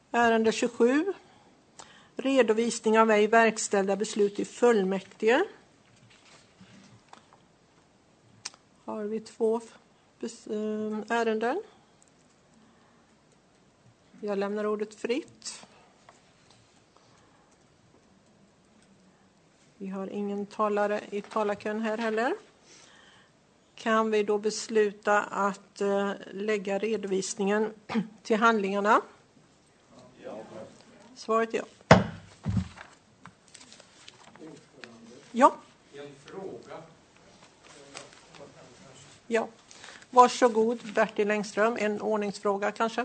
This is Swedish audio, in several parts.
Ärende 27. Redovisning av ej verkställda beslut i fullmäktige. Har vi 2 ärenden. Jag lämnar ordet fritt. Vi har ingen talare i talarkön här heller. Kan vi då besluta att lägga redovisningen till handlingarna? Ja. Svaret är ja. Ja. En fråga. Ja. Varsågod Bertil Engström. En ordningsfråga kanske?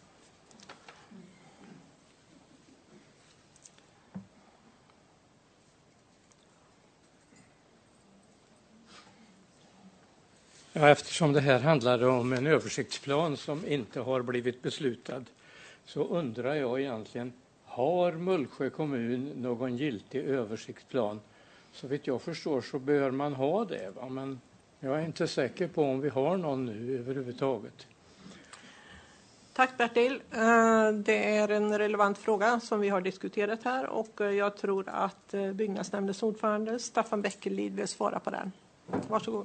Ja, eftersom det här handlar om en översiktsplan som inte har blivit beslutad så undrar jag egentligen, har Mullsjö kommun någon giltig översiktsplan? Så vitt jag förstår så bör man ha det, va? Men jag är inte säker på om vi har någon nu överhuvudtaget. Tack Bertil. Det är en relevant fråga som vi har diskuterat här och jag tror att byggnadsnämndens ordförande Staffan Bäckelid vill svara på den. Varsågod.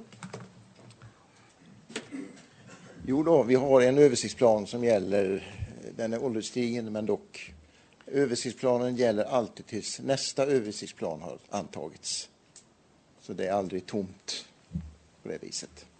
Jo då, vi har en översiktsplan som gäller, den är ålderstigen men dock. Översiktsplanen gäller alltid tills nästa översiktsplan har antagits. Så det är aldrig tomt på det viset.